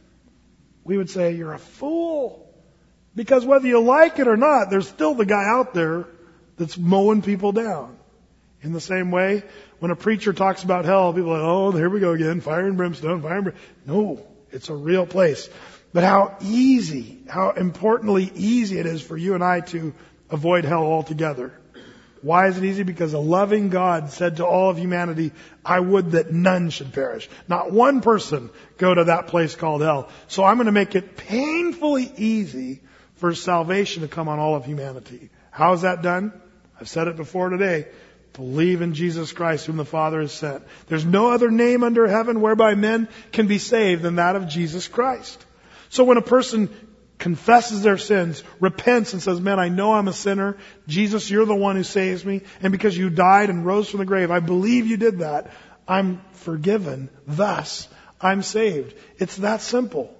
Speaker 1: We would say, you're a fool. Because whether you like it or not, there's still the guy out there that's mowing people down. In the same way, when a preacher talks about hell, people are like, oh, here we go again, fire and brimstone, fire and brimstone. No, it's a real place. But how easy, how importantly easy it is for you and I to avoid hell altogether. Why is it easy? Because a loving God said to all of humanity, I would that none should perish. Not one person go to that place called hell. So I'm going to make it painfully easy for salvation to come on all of humanity. How is that done? I've said it before today. Believe in Jesus Christ, whom the Father has sent. There's no other name under heaven whereby men can be saved than that of Jesus Christ. So when a person confesses their sins, repents and says, man, I know I'm a sinner. Jesus, you're the one who saves me. And because you died and rose from the grave, I believe you did that. I'm forgiven. Thus, I'm saved. It's that simple.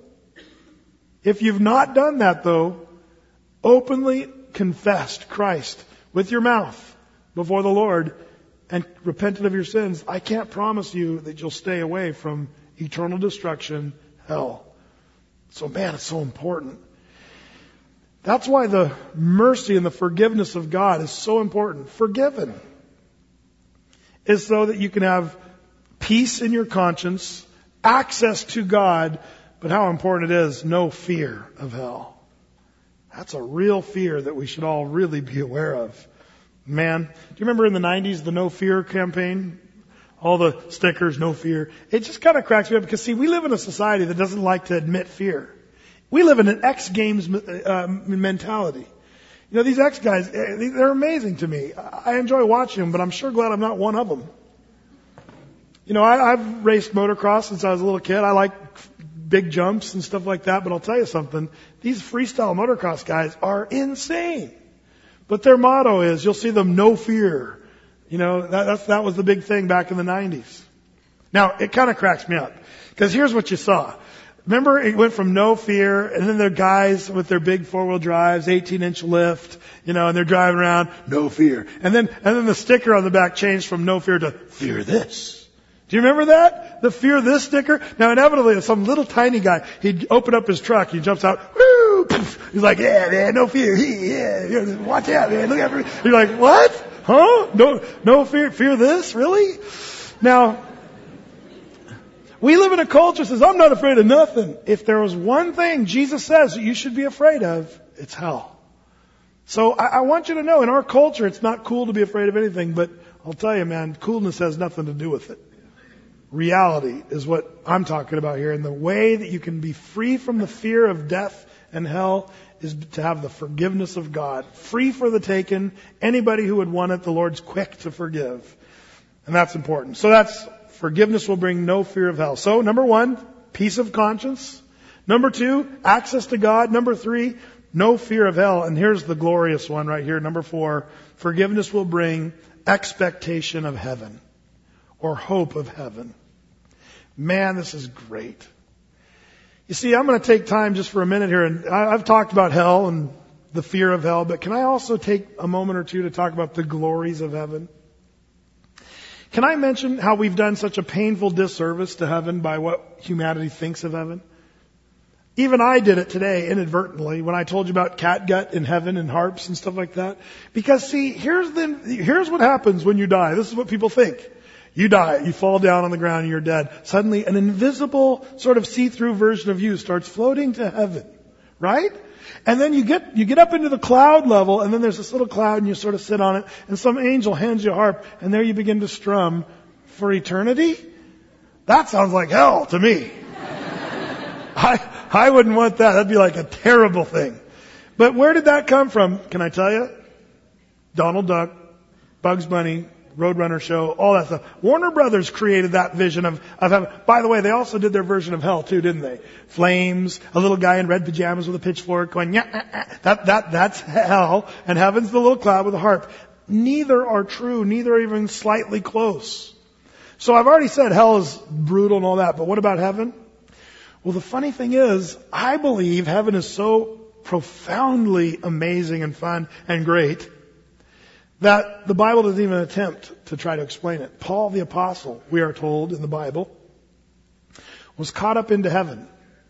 Speaker 1: If you've not done that, though, openly confessed Christ with your mouth before the Lord and repented of your sins, I can't promise you that you'll stay away from eternal destruction, hell. So man, it's so important. That's why the mercy and the forgiveness of God is so important. Forgiven is so that you can have peace in your conscience, access to God, but how important it is, no fear of hell. That's a real fear that we should all really be aware of. Man, do you remember in the nineties, the No Fear campaign? All the stickers, no fear. It just kind of cracks me up because, see, we live in a society that doesn't like to admit fear. We live in an X Games uh, mentality. You know, these X guys, they're amazing to me. I enjoy watching them, but I'm sure glad I'm not one of them. You know, I, I've raced motocross since I was a little kid. I like big jumps and stuff like that, but I'll tell you something. These freestyle motocross guys are insane. But their motto is, you'll see them, no fear. You know, that, that's, that was the big thing back in the nineties. Now, it kind of cracks me up. Because here's what you saw. Remember, it went from no fear, and then the guys with their big four-wheel drives, eighteen inch lift, you know, and they're driving around, no fear. And then, and then the sticker on the back changed from no fear to fear this. Do you remember that? The fear this sticker? Now, inevitably, some little tiny guy, he'd open up his truck, he jumps out, woo! He's like, yeah, man, no fear. Yeah, yeah, watch out, man. Look out for me. You're like, what? Huh? No, no fear, fear this? Really? Now, we live in a culture that says, I'm not afraid of nothing. If there was one thing Jesus says that you should be afraid of, it's hell. So I, I want you to know, in our culture, it's not cool to be afraid of anything, but I'll tell you, man, coolness has nothing to do with it. Reality is what I'm talking about here. And the way that you can be free from the fear of death and hell is to have the forgiveness of God. Free for the taken. Anybody who would want it, the Lord's quick to forgive. And that's important. So that's, forgiveness will bring no fear of hell. So, number one, peace of conscience. Number two, access to God. Number three, no fear of hell. And here's the glorious one right here. Number four, forgiveness will bring expectation of heaven, or hope of heaven. Man, this is great. You see, I'm going to take time just for a minute here, and I've talked about hell and the fear of hell, but can I also take a moment or two to talk about the glories of heaven? Can I mention how we've done such a painful disservice to heaven by what humanity thinks of heaven? Even I did it today inadvertently when I told you about catgut in heaven and harps and stuff like that. Because see, here's the, here's what happens when you die. This is what people think. You die, you fall down on the ground and you're dead. Suddenly an invisible sort of see-through version of you starts floating to heaven. Right? And then you get, you get up into the cloud level, and then there's this little cloud and you sort of sit on it, and some angel hands you a harp, and there you begin to strum for eternity? That sounds like hell to me. I, I wouldn't want that. That'd be like a terrible thing. But where did that come from? Can I tell you? Donald Duck, Bugs Bunny, Roadrunner show, all that stuff. Warner Brothers created that vision of, of heaven. By the way, they also did their version of hell too, didn't they? Flames, a little guy in red pajamas with a pitchfork going, yeah, ah, ah. that, that, that's hell. And heaven's the little cloud with a harp. Neither are true. Neither are even slightly close. So I've already said hell is brutal and all that, but what about heaven? Well, the funny thing is, I believe heaven is so profoundly amazing and fun and great that the Bible doesn't even attempt to try to explain it. Paul the Apostle, we are told in the Bible, was caught up into heaven.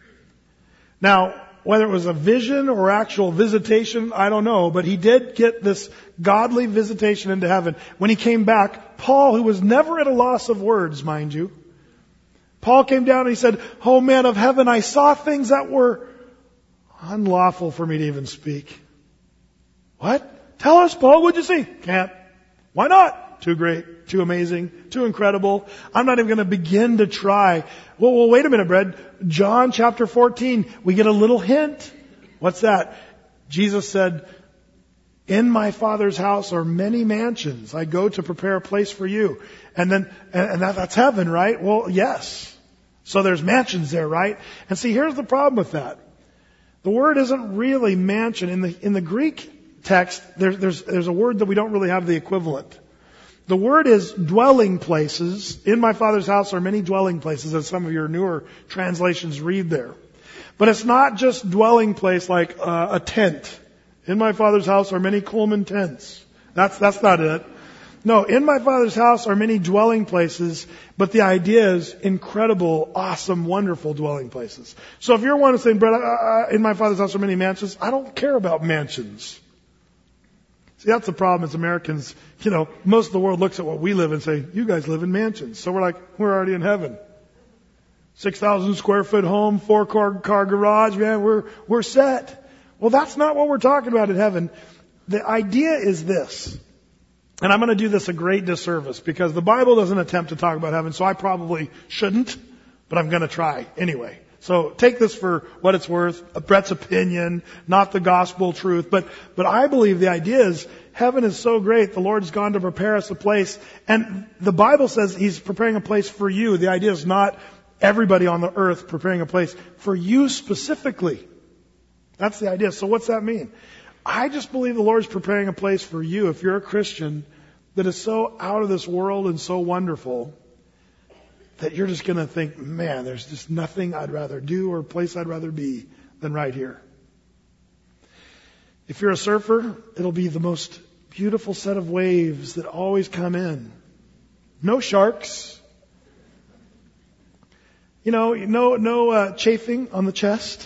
Speaker 1: Now, whether it was a vision or actual visitation, I don't know, but he did get this godly visitation into heaven. When he came back, Paul, who was never at a loss of words, mind you, Paul came down and he said, "Oh man of heaven, I saw things that were unlawful for me to even speak." What? Tell us, Paul, what'd you see? Can't. Why not? Too great, too amazing, too incredible. I'm not even going to begin to try. Well, well, wait a minute, Brad. John chapter fourteen, we get a little hint. What's that? Jesus said, "In my Father's house are many mansions. I go to prepare a place for you." And then, and, and that, that's heaven, right? Well, yes. So there's mansions there, right? And see, here's the problem with that. The word isn't really mansion. In the, in the Greek text, there's, there's, there's a word that we don't really have the equivalent. The word is dwelling places. In my Father's house are many dwelling places, as some of your newer translations read there. But it's not just dwelling place like uh, a tent. In my Father's house are many Coleman tents. That's, that's not it. No, in my Father's house are many dwelling places, but the idea is incredible, awesome, wonderful dwelling places. So if you're one saying, "Brett, uh, in my Father's house are many mansions," I don't care about mansions. See, that's the problem as Americans. You know, most of the world looks at what we live in and say, "You guys live in mansions." So we're like, we're already in heaven. six thousand square foot home, four car, car garage, man, we're, we're set. Well, that's not what we're talking about in heaven. The idea is this. And I'm going to do this a great disservice because the Bible doesn't attempt to talk about heaven, so I probably shouldn't, but I'm going to try anyway. So take this for what it's worth, Brett's opinion, not the gospel truth. But, but I believe the idea is heaven is so great. The Lord's gone to prepare us a place. And the Bible says He's preparing a place for you. The idea is not everybody on the earth preparing a place for you specifically. That's the idea. So what's that mean? I just believe the Lord's preparing a place for you if you're a Christian that is so out of this world and so wonderful that you're just going to think, man, there's just nothing I'd rather do or a place I'd rather be than right here. If you're a surfer, it'll be the most beautiful set of waves that always come in. No sharks. You know, no, no uh, chafing on the chest.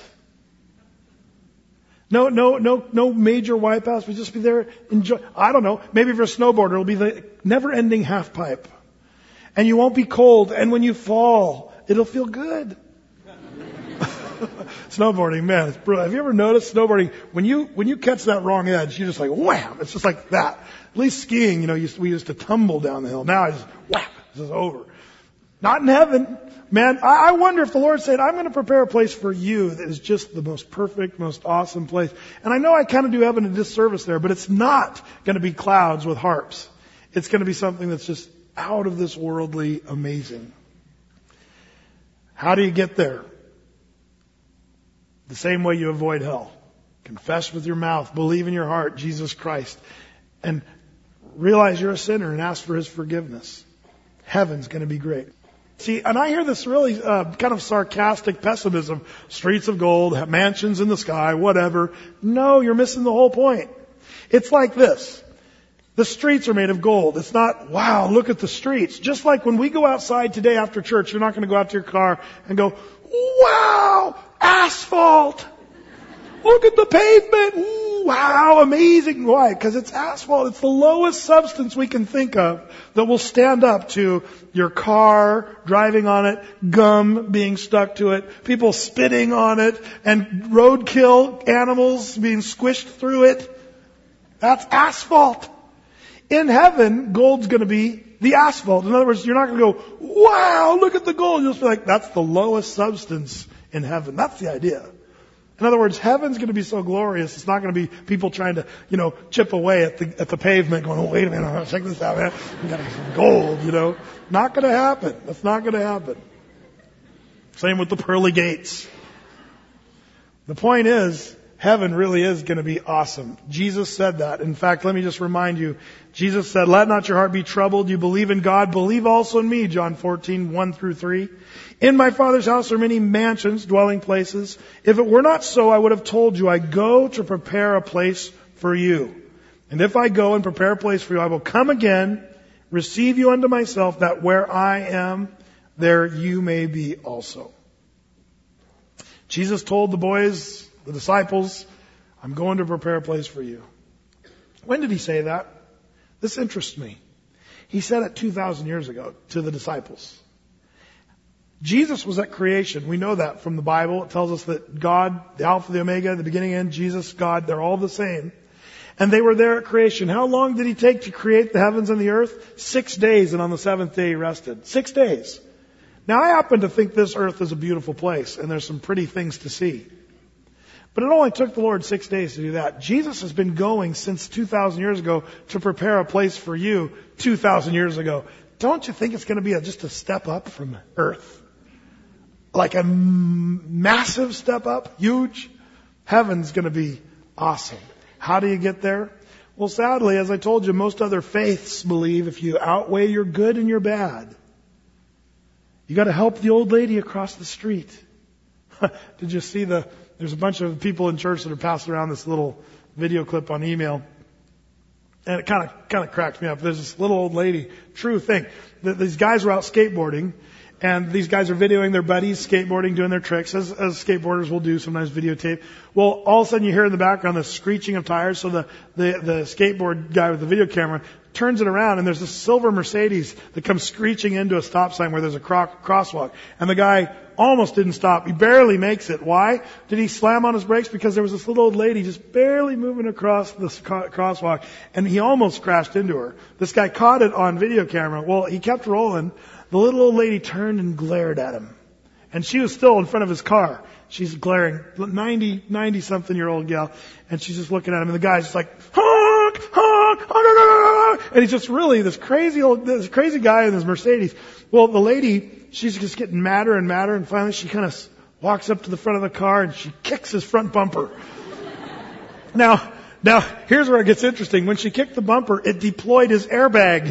Speaker 1: No, no, no, no major wipeouts. We just be there, enjoy. I don't know. Maybe if you're a snowboarder, it'll be the never-ending half pipe. And you won't be cold. And when you fall, it'll feel good. Snowboarding, man, it's brutal. Have you ever noticed snowboarding? When you, when you catch that wrong edge, you're just like, wham! It's just like that. At least skiing, you know, used, we used to tumble down the hill. Now I just, wham! This is over. Not in heaven. Man, I, I wonder if the Lord said, I'm going to prepare a place for you that is just the most perfect, most awesome place. And I know I kind of do heaven a disservice there, but it's not going to be clouds with harps. It's going to be something that's just out of this worldly amazing. How do you get there? The same way you avoid hell. Confess with your mouth, believe in your heart, Jesus Christ, and realize you're a sinner and ask for His forgiveness. Heaven's going to be great. See, and I hear this really uh, kind of sarcastic pessimism. Streets of gold, mansions in the sky, whatever. No, you're missing the whole point. It's like this. The streets are made of gold. It's not, wow, look at the streets. Just like when we go outside today after church, you're not going to go out to your car and go, wow, asphalt. Look at the pavement. Ooh, wow, amazing. Why? Because it's asphalt. It's the lowest substance we can think of that will stand up to your car driving on it, gum being stuck to it, people spitting on it, and roadkill animals being squished through it. That's asphalt. In heaven, gold's going to be the asphalt. In other words, you're not going to go, wow, look at the gold. You'll just be like, that's the lowest substance in heaven. That's the idea. In other words, heaven's going to be so glorious, it's not going to be people trying to, you know, chip away at the at the pavement going, oh, wait a minute, check this out, man. We got some gold, you know. Not going to happen. That's not going to happen. Same with the pearly gates. The point is, heaven really is going to be awesome. Jesus said that. In fact, let me just remind you, Jesus said, let not your heart be troubled. You believe in God, believe also in me, John fourteen, one through three. In my Father's house are many mansions, dwelling places. If it were not so, I would have told you, I go to prepare a place for you. And if I go and prepare a place for you, I will come again, receive you unto myself, that where I am, there you may be also. Jesus told the boys, the disciples, I'm going to prepare a place for you. When did He say that? This interests me. He said it two thousand years ago to the disciples. Jesus was at creation. We know that from the Bible. It tells us that God, the Alpha, the Omega, the beginning and end, Jesus, God, they're all the same. And they were there at creation. How long did He take to create the heavens and the earth? Six days, and on the seventh day He rested. Six days. Now I happen to think this earth is a beautiful place, and there's some pretty things to see. But it only took the Lord six days to do that. Jesus has been going since two thousand years ago to prepare a place for you two thousand years ago. Don't you think it's going to be a, just a step up from earth? Like a m- massive step up, huge. Heaven's going to be awesome. How do you get there? Well, sadly, as I told you, most other faiths believe if you outweigh your good and your bad, you got to help the old lady across the street. Did you see the? There's a bunch of people in church that are passing around this little video clip on email, and it kind of kind of cracked me up. There's this little old lady. True thing. These guys were out skateboarding. And these guys are videoing their buddies skateboarding, doing their tricks, as, as skateboarders will do, sometimes videotape. Well, all of a sudden you hear in the background the screeching of tires, so the, the, the skateboard guy with the video camera turns it around, and there's this silver Mercedes that comes screeching into a stop sign where there's a cro- crosswalk. And the guy almost didn't stop. He barely makes it. Why did he slam on his brakes? Because there was this little old lady just barely moving across this co- crosswalk, and he almost crashed into her. This guy caught it on video camera. Well, he kept rolling. The little old lady turned and glared at him. And she was still in front of his car. She's glaring, ninety, ninety something year old gal, and she's just looking at him, and the guy's just like, honk, honk, honk, honk, honk. And he's just really this crazy old, this crazy guy in this Mercedes. Well, the lady, she's just getting madder and madder, and finally she kind of walks up to the front of the car and she kicks his front bumper. Now, now, here's where it gets interesting. When she kicked the bumper, it deployed his airbag.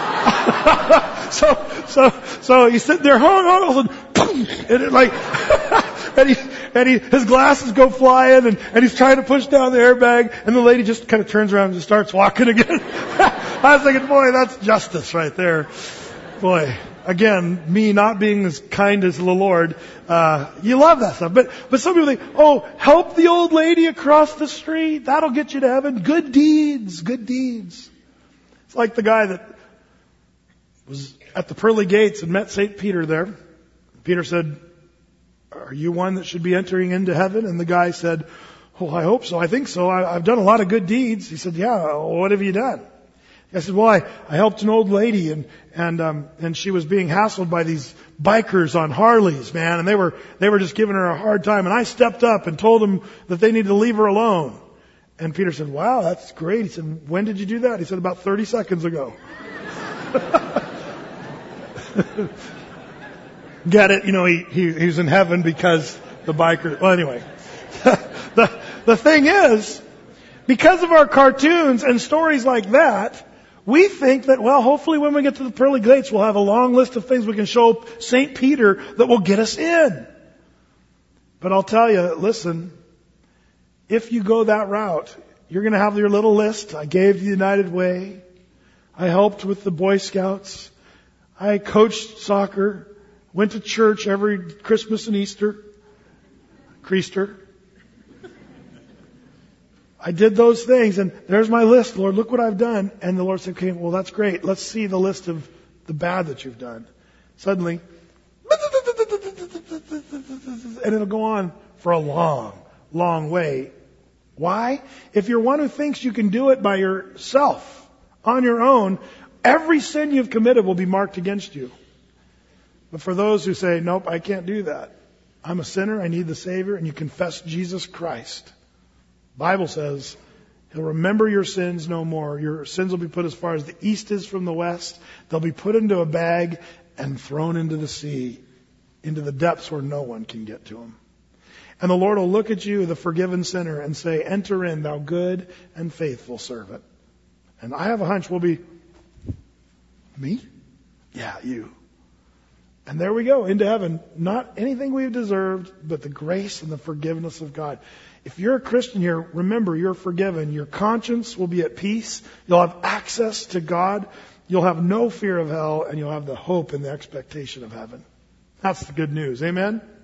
Speaker 1: so, so, so he's sitting there, honk, honk, all of a sudden, boom, and it like, and he, and he, his glasses go flying, and, and he's trying to push down the airbag, and the lady just kind of turns around and just starts walking again. I was thinking, boy, that's justice right there. Boy, again, me not being as kind as the Lord, uh, you love that stuff. But, but some people think, oh, help the old lady across the street. That'll get you to heaven. Good deeds, good deeds. It's like the guy that was at the pearly gates and met Saint Peter there. Peter said, are you one that should be entering into heaven? And the guy said, oh, I hope so. I think so. I, I've done a lot of good deeds. He said, yeah, well, what have you done? I said, well, I, I helped an old lady, and, and, um, and she was being hassled by these bikers on Harleys, man, and they were, they were just giving her a hard time, and I stepped up and told them that they needed to leave her alone. And Peter said, wow, that's great. He said, when did you do that? He said, about thirty seconds ago. Get it? You know, he, he, he was in heaven because the biker, well, anyway. the, the thing is, because of our cartoons and stories like that, we think that, well, hopefully when we get to the pearly gates, we'll have a long list of things we can show Saint Peter that will get us in. But I'll tell you, listen, if you go that route, you're going to have your little list. I gave the United Way. I helped with the Boy Scouts. I coached soccer. Went to church every Christmas and Easter. Creaster. I did those things, and there's my list, Lord. Look what I've done. And the Lord said, okay, well, that's great. Let's see the list of the bad that you've done. Suddenly, and it'll go on for a long, long way. Why? If you're one who thinks you can do it by yourself, on your own, every sin you've committed will be marked against you. But for those who say, nope, I can't do that. I'm a sinner. I need the Savior. And you confess Jesus Christ. Bible says He'll remember your sins no more. Your sins will be put as far as the east is from the west. They'll be put into a bag and thrown into the sea, into the depths where no one can get to them. And the Lord will look at you, the forgiven sinner, and say, enter in, thou good and faithful servant. And I have a hunch we'll be, me? Yeah, you. And there we go, into heaven. Not anything we've deserved, but the grace and the forgiveness of God. If you're a Christian here, remember, you're forgiven. Your conscience will be at peace. You'll have access to God. You'll have no fear of hell, and you'll have the hope and the expectation of heaven. That's the good news. Amen?